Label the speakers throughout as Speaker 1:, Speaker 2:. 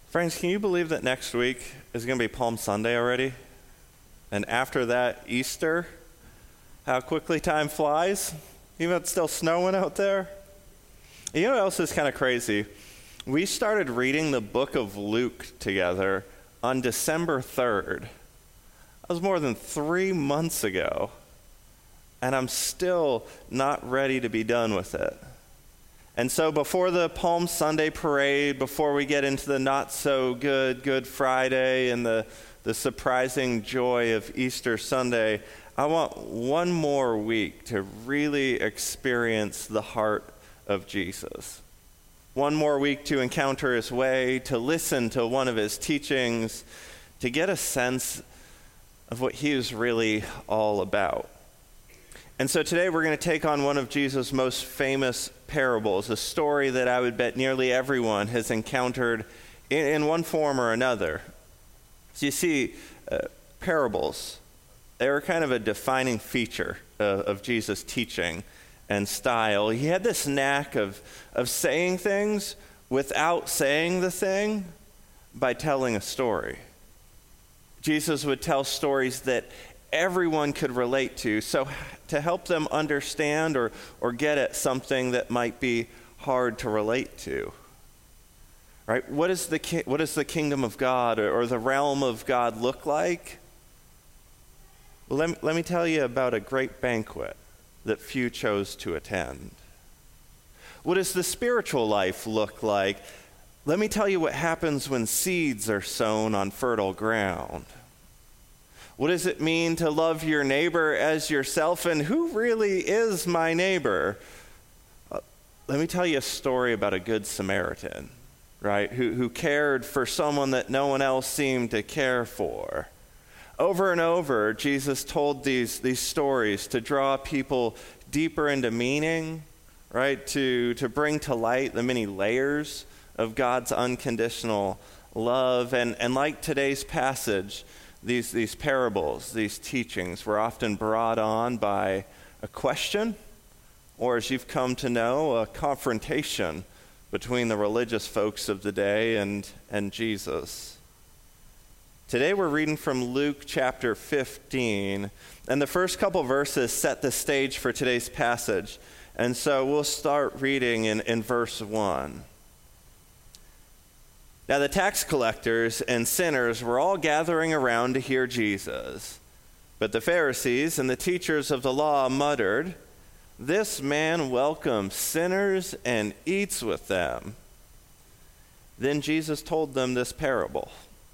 Speaker 1: Friends, can you believe that next week is going to be Palm Sunday already? And after that, Easter? How quickly time flies, even though it's still snowing out there. You know what else is kind of crazy? We started reading the book of Luke together on December 3rd. That was more than 3 months ago. And I'm still not ready to be done with it. And so before the Palm Sunday parade, before we get into the not-so-good Good Friday and the surprising joy of Easter Sunday, I want one more week to really experience the heart of Jesus. One more week to encounter his way, to listen to one of his teachings, to get a sense of what he is really all about. And so today we're going to take on one of Jesus' most famous parables, a story that I would bet nearly everyone has encountered in one form or another. So you see, parables, they're kind of a defining feature of Jesus' teaching and style. He had this knack of saying things without saying the thing by telling a story. Jesus would tell stories that everyone could relate to, so to help them understand or get at something that might be hard to relate to. Right? What does the kingdom of God or the realm of God look like? Well, let me tell you about a great banquet that few chose to attend. What does the spiritual life look like? Let me tell you what happens when seeds are sown on fertile ground. What does it mean to love your neighbor as yourself, and who really is my neighbor? Let me tell you a story about a good Samaritan, right, who cared for someone that no one else seemed to care for. Over and over, Jesus told these stories to draw people deeper into meaning, right, to bring to light the many layers of God's unconditional love. And like today's passage, these parables, these teachings were often brought on by a question, or as you've come to know, a confrontation between the religious folks of the day and Jesus. Today we're reading from Luke chapter 15, and the first couple verses set the stage for today's passage. And so we'll start reading in verse 1. Now the tax collectors and sinners were all gathering around to hear Jesus. But the Pharisees and the teachers of the law muttered, "This man welcomes sinners and eats with them." Then Jesus told them this parable.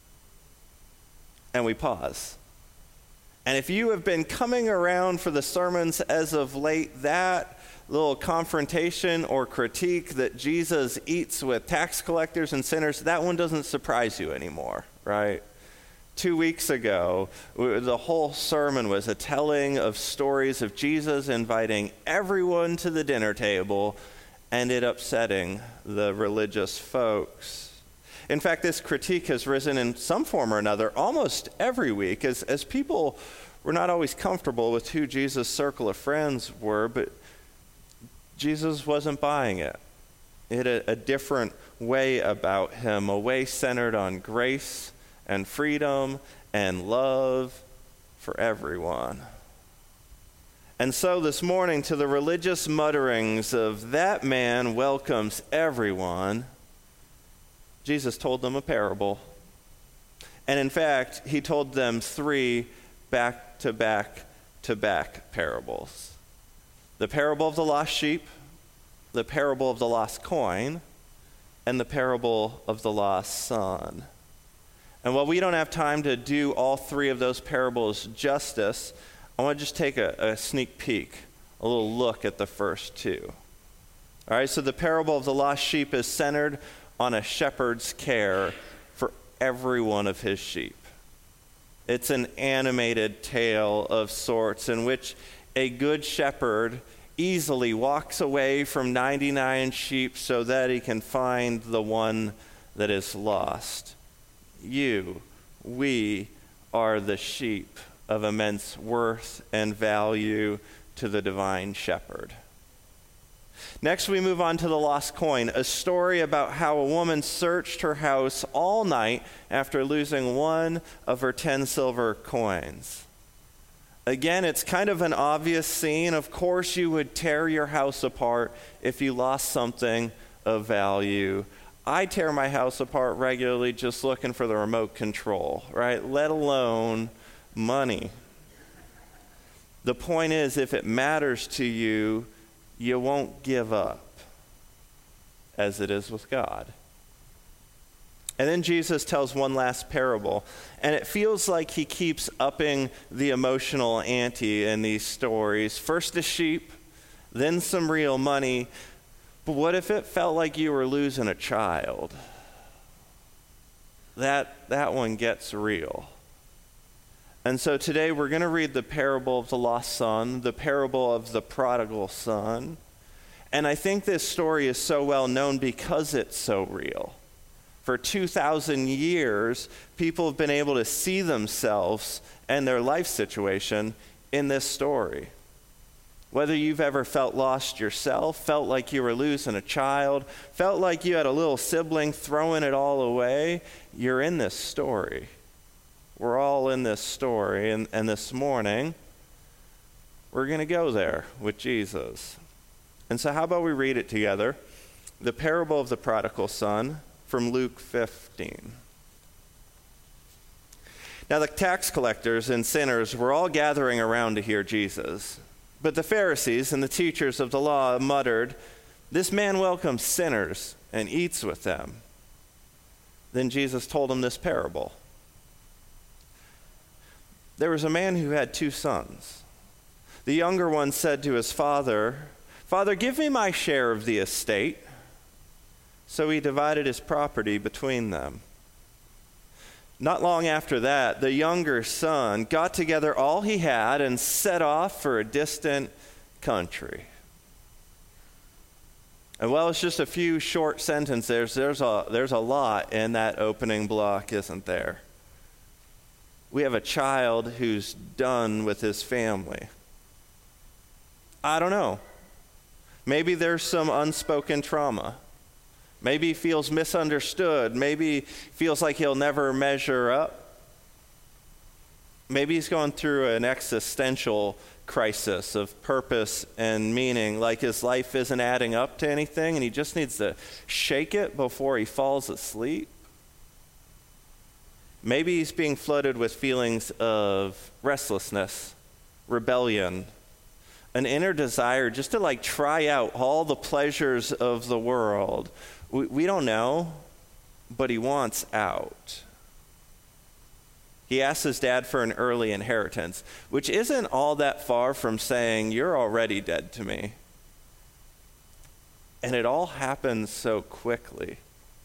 Speaker 1: And we pause. And if you have been coming around for the sermons as of late, that little confrontation or critique that Jesus eats with tax collectors and sinners, that one doesn't surprise you anymore, right? 2 weeks ago, the whole sermon was a telling of stories of Jesus inviting everyone to the dinner table and it upsetting the religious folks. In fact, this critique has risen in some form or another almost every week as people were not always comfortable with who Jesus' circle of friends were, but Jesus wasn't buying it. He had a different way about him, a way centered on grace and freedom and love for everyone. And so this morning, to the religious mutterings of "that man welcomes everyone," Jesus told them a parable. And in fact, he told them 3 back-to-back parables. The parable of the lost sheep, the parable of the lost coin, and the parable of the lost son. And while we don't have time to do all 3 of those parables justice, I want to just take a sneak peek, a little look at the first 2. All right, so the parable of the lost sheep is centered on a shepherd's care for every one of his sheep. It's an animated tale of sorts in which a good shepherd easily walks away from 99 sheep so that he can find the one that is lost. We are the sheep of immense worth and value to the divine shepherd. Next, we move on to the lost coin, a story about how a woman searched her house all night after losing one of her 10 silver coins. Again, it's kind of an obvious scene. Of course, you would tear your house apart if you lost something of value. I tear my house apart regularly just looking for the remote control, right? Let alone money. The point is, if it matters to you, you won't give up, as it is with God. And then Jesus tells one last parable, and it feels like he keeps upping the emotional ante in these stories. First a sheep, then some real money. But what if it felt like you were losing a child? That one gets real. And so today we're going to read the parable of the lost son, the parable of the prodigal son. And I think this story is so well known because it's so real. For 2,000 years, people have been able to see themselves and their life situation in this story. Whether you've ever felt lost yourself, felt like you were losing a child, felt like you had a little sibling throwing it all away, you're in this story. We're all in this story, and this morning, we're going to go there with Jesus. And so how about we read it together? The parable of the prodigal son from Luke 15. Now the tax collectors and sinners were all gathering around to hear Jesus. But the Pharisees and the teachers of the law muttered, "This man welcomes sinners and eats with them." Then Jesus told them this parable. There was a man who had 2 sons. The younger one said to his father, "Father, give me my share of the estate." So he divided his property between them. Not long after that, the younger son got together all he had and set off for a distant country. And well, it's just a few short sentences. There's a lot in that opening block, isn't there? We have a child who's done with his family. I don't know. Maybe there's some unspoken trauma. Maybe he feels misunderstood. Maybe feels like he'll never measure up. Maybe he's going through an existential crisis of purpose and meaning, like his life isn't adding up to anything and he just needs to shake it before he falls asleep. Maybe he's being flooded with feelings of restlessness, rebellion, an inner desire just to try out all the pleasures of the world. We don't know, but he wants out. He asks his dad for an early inheritance, which isn't all that far from saying, "You're already dead to me." And it all happens so quickly.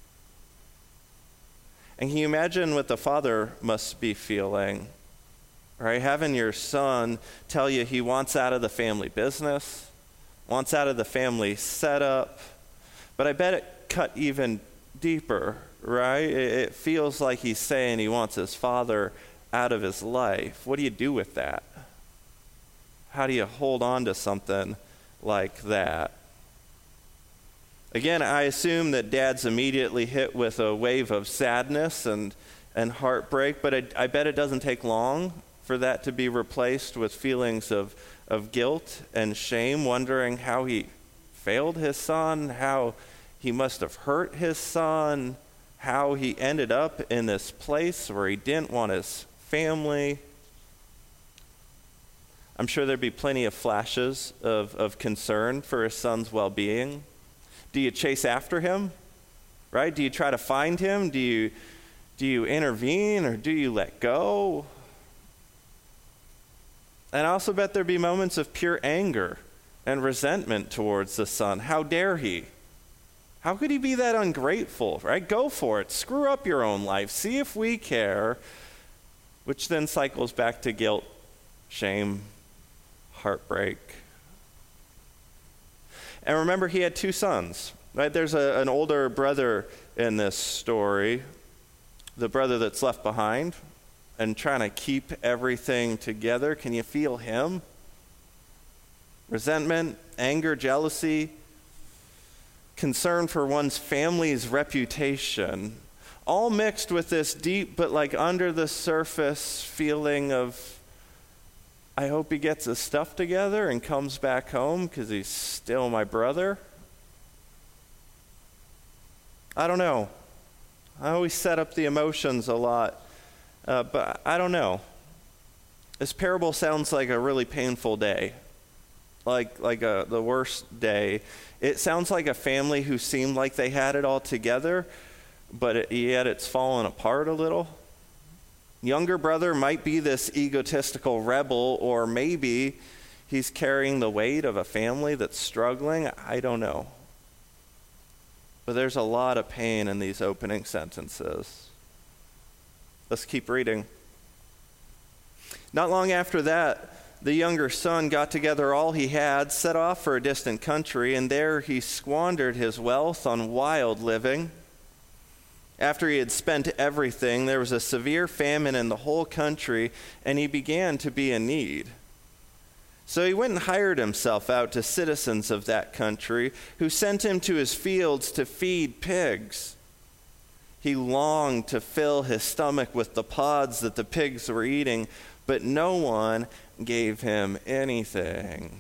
Speaker 1: And can you imagine what the father must be feeling, right? Having your son tell you he wants out of the family business, wants out of the family setup, but I bet it cut even deeper, right? It feels like he's saying he wants his father out of his life. What do you do with that? How do you hold on to something like that? Again, I assume that dad's immediately hit with a wave of sadness and heartbreak, but I bet it doesn't take long for that to be replaced with feelings of guilt and shame, wondering how he failed his son, how he must have hurt his son, how he ended up in this place where he didn't want his family. I'm sure there'd be plenty of flashes of concern for his son's well-being. Do you chase after him, right? Do you try to find him? Do you intervene, or do you let go? And I also bet there'd be moments of pure anger and resentment towards the son. How dare he? How could he be that ungrateful, right? Go for it. Screw up your own life. See if we care, which then cycles back to guilt, shame, heartbreak. And remember, he had 2 sons, right? There's an older brother in this story, the brother that's left behind and trying to keep everything together. Can you feel him? Resentment, anger, jealousy. concern for one's family's reputation, all mixed with this deep but like under the surface feeling of, I hope he gets his stuff together and comes back home because he's still my brother. I don't know. I always set up the emotions a lot, but I don't know. This parable sounds like a really painful day, like the worst day. It sounds like a family who seemed like they had it all together, but yet it's fallen apart a little. Younger brother might be this egotistical rebel, or maybe he's carrying the weight of a family that's struggling. I don't know. But there's a lot of pain in these opening sentences. Let's keep reading. Not long after that, the younger son got together all he had, set off for a distant country, and there he squandered his wealth on wild living. After he had spent everything, there was a severe famine in the whole country, and he began to be in need. So he went and hired himself out to citizens of that country, who sent him to his fields to feed pigs. He longed to fill his stomach with the pods that the pigs were eating, but no one gave him anything.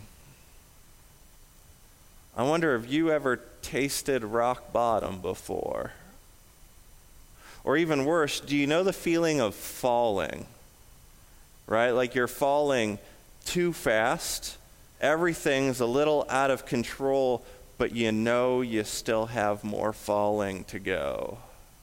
Speaker 1: I wonder if you ever tasted rock bottom before. Or even worse, do you know the feeling of falling? Right? Like you're falling too fast. Everything's a little out of control, but you know you still have more falling to go.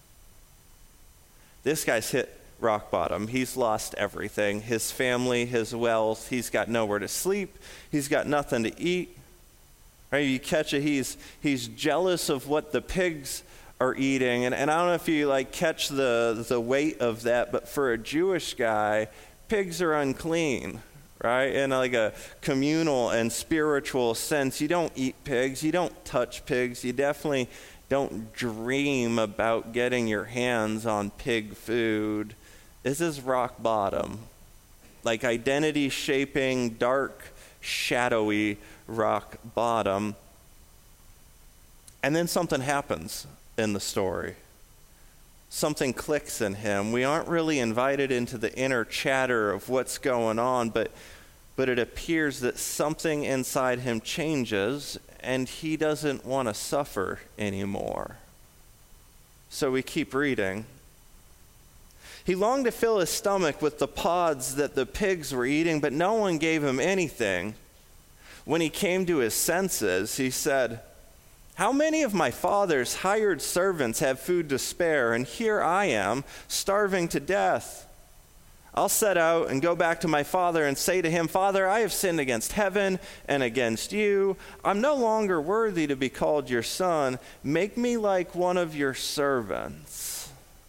Speaker 1: This guy's hit rock bottom. He's lost everything. His family, his wealth. He's got nowhere to sleep. He's got nothing to eat. Right? You catch it. He's jealous of what the pigs are eating. And I don't know if you like catch the weight of that, but for a Jewish guy, pigs are unclean, right? In like a communal and spiritual sense, you don't eat pigs, you don't touch pigs, you definitely don't dream about getting your hands on pig food. This is rock bottom, like identity shaping, dark, shadowy rock bottom. And then something happens in the story. Something clicks in him. We aren't really invited into the inner chatter of what's going on, but it appears that something inside him changes, and he doesn't want to suffer anymore. So we keep reading. He longed to fill his stomach with the pods that the pigs were eating, but no one gave him anything. When he came to his senses, he said, "How many of my father's hired servants have food to spare, and here I am, starving to death? I'll set out and go back to my father and say to him, 'Father, I have sinned against heaven and against you. I'm no longer worthy to be called your son. Make me like one of your servants.'"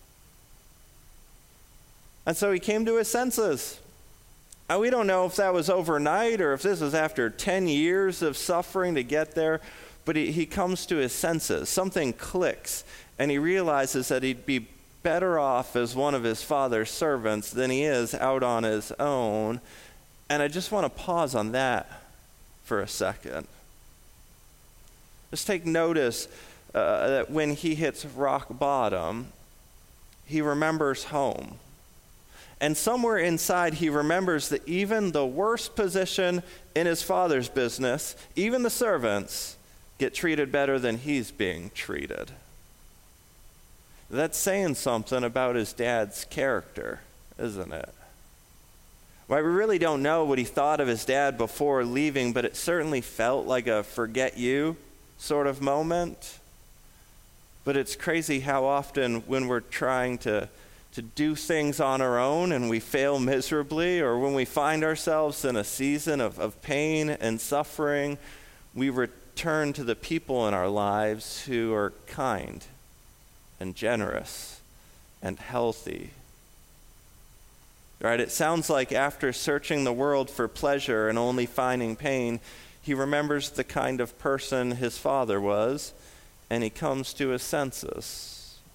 Speaker 1: And so he came to his senses. Now, we don't know if that was overnight or if this was after 10 years of suffering to get there. But he comes to his senses. Something clicks, and he realizes that he'd be better off as one of his father's servants than he is out on his own. And I just want to pause on that for a second. Just take notice that when he hits rock bottom, he remembers home. And somewhere inside, he remembers that even the worst position in his father's business, even the servants, get treated better than he's being treated. That's saying something about his dad's character, isn't it? Well, we really don't know what he thought of his dad before leaving, but it certainly felt like a forget you sort of moment. But it's crazy how often when we're trying to do things on our own and we fail miserably, or when we find ourselves in a season of pain and suffering, we turn to the people in our lives who are kind and generous and healthy. Right? It sounds like after searching the world for pleasure and only finding pain, he remembers the kind of person his father was, and he comes to his senses.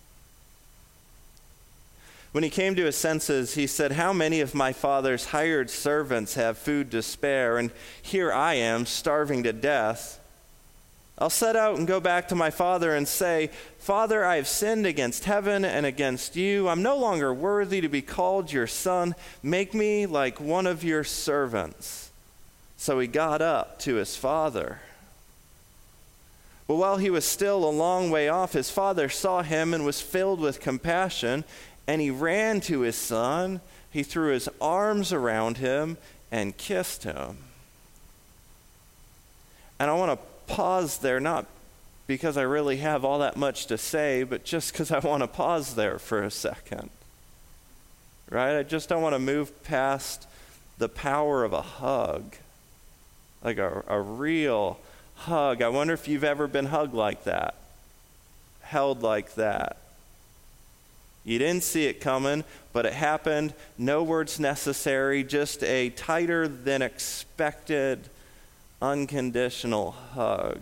Speaker 1: When he came to his senses, he said, "How many of my father's hired servants have food to spare, and here I am starving to death? I'll set out and go back to my father and say, 'Father, I have sinned against heaven and against you. I'm no longer worthy to be called your son. Make me like one of your servants.' So he got up to his father. But while he was still a long way off, his father saw him and was filled with compassion, and he ran to his son. He threw his arms around him and kissed him." And I want to pause there, not because I really have all that much to say, but just because I want to pause there for a second. Right? I just don't want to move past the power of a hug. Like a real hug. I wonder if you've ever been hugged like that. Held like that. You didn't see it coming, but it happened. No words necessary, just a tighter than expected unconditional hug.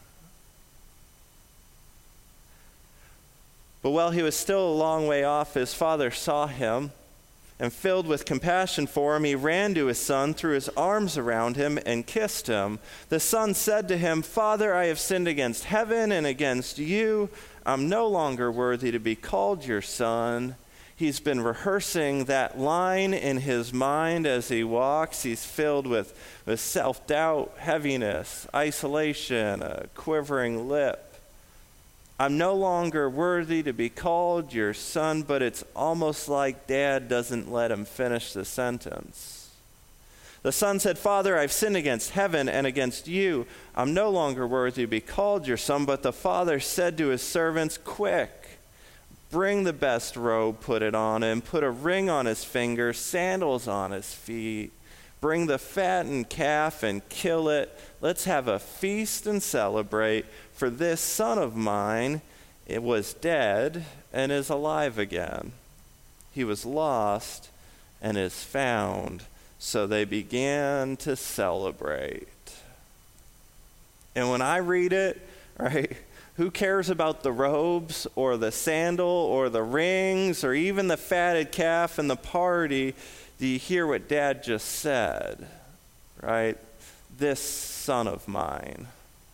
Speaker 1: But while he was still a long way off, his father saw him, and filled with compassion for him, he ran to his son, threw his arms around him, and kissed him. The son said to him, "Father, I have sinned against heaven and against you. I'm no longer worthy to be called your son." He's been rehearsing that line in his mind as he walks. He's filled with self-doubt, heaviness, isolation, a quivering lip. "I'm no longer worthy to be called your son," but it's almost like dad doesn't let him finish the sentence. The son said, "Father, I've sinned against heaven and against you. I'm no longer worthy to be called your son." But the father said to his servants, "Quick, bring the best robe, put it on him, put a ring on his finger, sandals on his feet. Bring the fattened calf and kill it. Let's have a feast and celebrate. For this son of mine, it was dead and is alive again. He was lost and is found." So they began to celebrate. And when I read it, right, who cares about the robes or the sandal or the rings or even the fatted calf and the party? Do you hear what Dad just said? Right? This son of mine.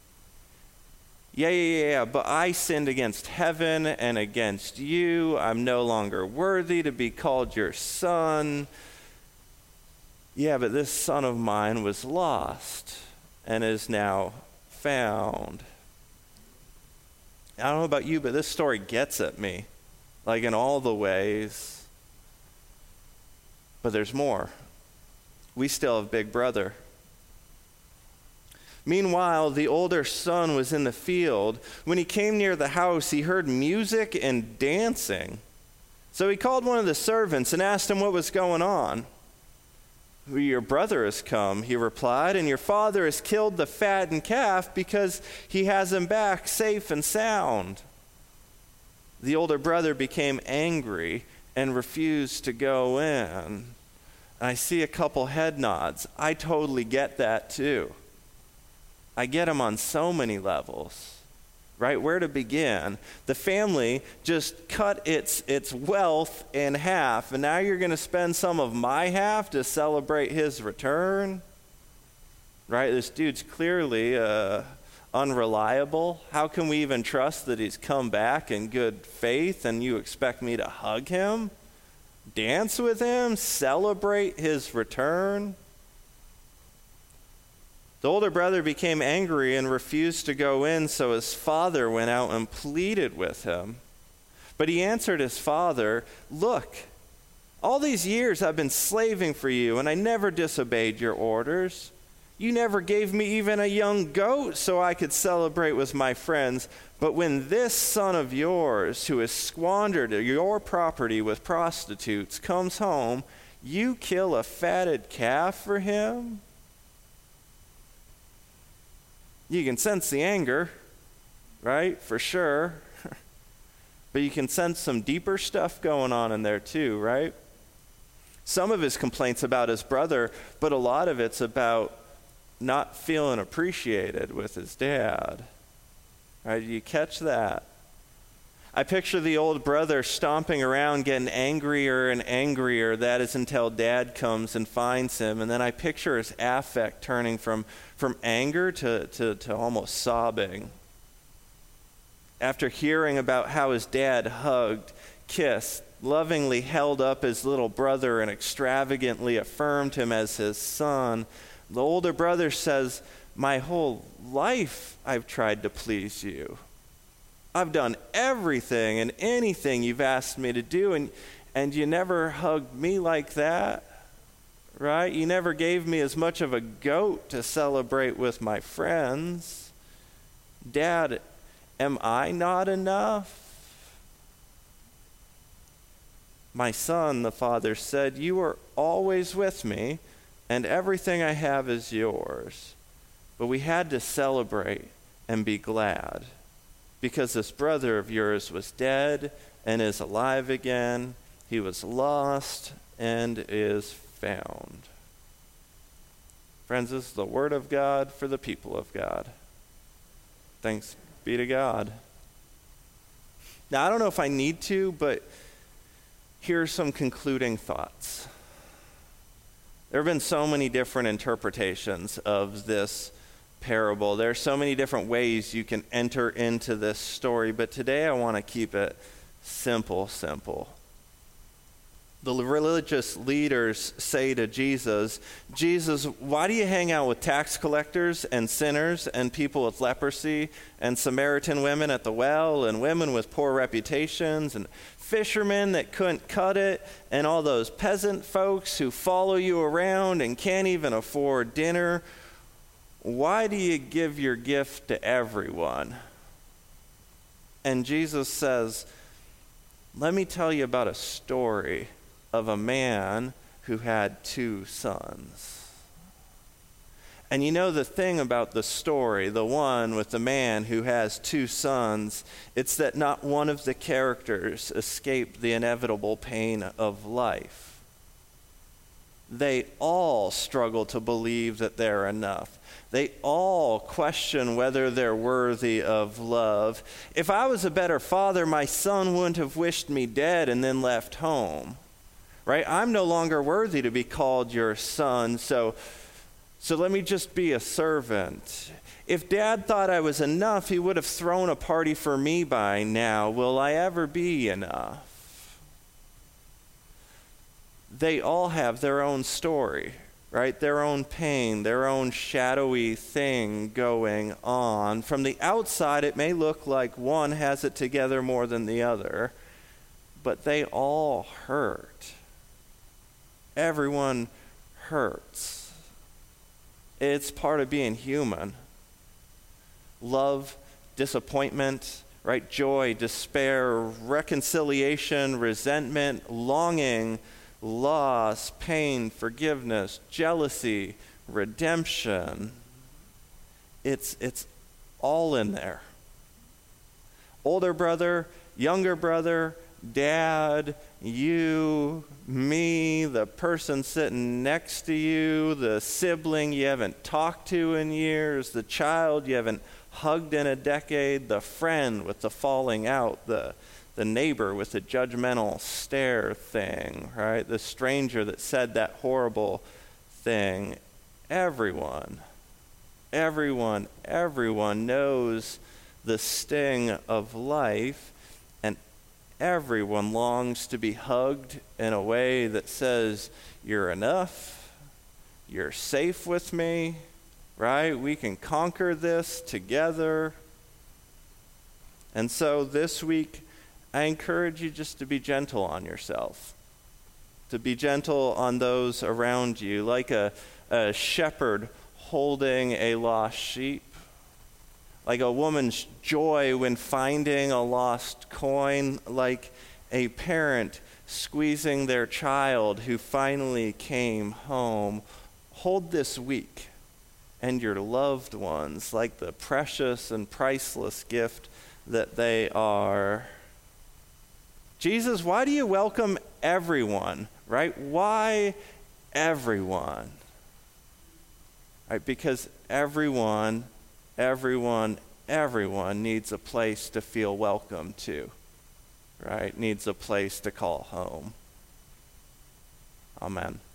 Speaker 1: Yeah, but I sinned against heaven and against you. I'm no longer worthy to be called your son. Yeah, but this son of mine was lost and is now found. I don't know about you, but this story gets at me, like in all the ways. But there's more. We still have Big Brother. Meanwhile, the older son was in the field. When he came near the house, he heard music and dancing. So he called one of the servants and asked him what was going on. "Your brother has come," he replied, "and your father has killed the fattened calf because he has him back safe and sound." The older brother became angry and refused to go in. I see a couple head nods. I totally get that too. I get them on so many levels. Right? Where to begin? The family just cut its wealth in half, and now you're going to spend some of my half to celebrate his return? Right? This dude's clearly unreliable. How can we even trust that he's come back in good faith, and you expect me to hug him? Dance with him? Celebrate his return? The older brother became angry and refused to go in, so his father went out and pleaded with him. But he answered his father, "Look, all these years I've been slaving for you, and I never disobeyed your orders. You never gave me even a young goat so I could celebrate with my friends. But when this son of yours, who has squandered your property with prostitutes, comes home, you kill a fatted calf for him?" You can sense the anger, right? For sure. But you can sense some deeper stuff going on in there too, right? Some of his complaints about his brother, but a lot of it's about not feeling appreciated with his dad. Right? You catch that? I picture the old brother stomping around, getting angrier and angrier. That is until dad comes and finds him. And then I picture his affect turning from anger to almost sobbing after hearing about how his dad hugged, kissed, lovingly held up his little brother and extravagantly affirmed him as his son, the older brother says, "My whole life I've tried to please you. I've done everything and anything you've asked me to do, and you never hugged me like that, right? You never gave me as much of a goat to celebrate with my friends. Dad, am I not enough?" "My son," the father said, "you are always with me, and everything I have is yours. But we had to celebrate and be glad, because this brother of yours was dead and is alive again. He was lost and is found." Friends, this is the word of God for the people of God. Thanks be to God. Now, I don't know if I need to, but here are some concluding thoughts. There have been so many different interpretations of this parable. There are so many different ways you can enter into this story, but today I want to keep it simple. The religious leaders say to Jesus, "Jesus, why do you hang out with tax collectors and sinners and people with leprosy and Samaritan women at the well and women with poor reputations and fishermen that couldn't cut it and all those peasant folks who follow you around and can't even afford dinner? Why do you give your gift to everyone?" And Jesus says, "Let me tell you about a story of a man who had 2 sons. And you know the thing about the story, the one with the man who has 2 sons, it's that not one of the characters escaped the inevitable pain of life. They all struggle to believe that they're enough. They all question whether they're worthy of love. If I was a better father, my son wouldn't have wished me dead and then left home. Right? I'm no longer worthy to be called your son, so let me just be a servant. If Dad thought I was enough, he would have thrown a party for me by now. Will I ever be enough?" They all have their own story, right? Their own pain, their own shadowy thing going on. From the outside, it may look like one has it together more than the other, but they all hurt. Everyone hurts. It's part of being human. Love, disappointment, right? Joy, despair, reconciliation, resentment, longing, loss, pain, forgiveness, jealousy, redemption. It's all in there. Older brother, younger brother, dad, you, me, the person sitting next to you, the sibling you haven't talked to in years, the child you haven't hugged in a decade, the friend with the falling out, the neighbor with the judgmental stare thing, right? The stranger that said that horrible thing. Everyone knows the sting of life, and everyone longs to be hugged in a way that says, "You're enough, you're safe with me," right? We can conquer this together. And so this week, I encourage you just to be gentle on yourself, to be gentle on those around you, like a shepherd holding a lost sheep, like a woman's joy when finding a lost coin, like a parent squeezing their child who finally came home. Hold this week and your loved ones like the precious and priceless gift that they are. Jesus, why do you welcome everyone, right? Why everyone? Right? Because everyone needs a place to feel welcome to, right? Needs a place to call home. Amen.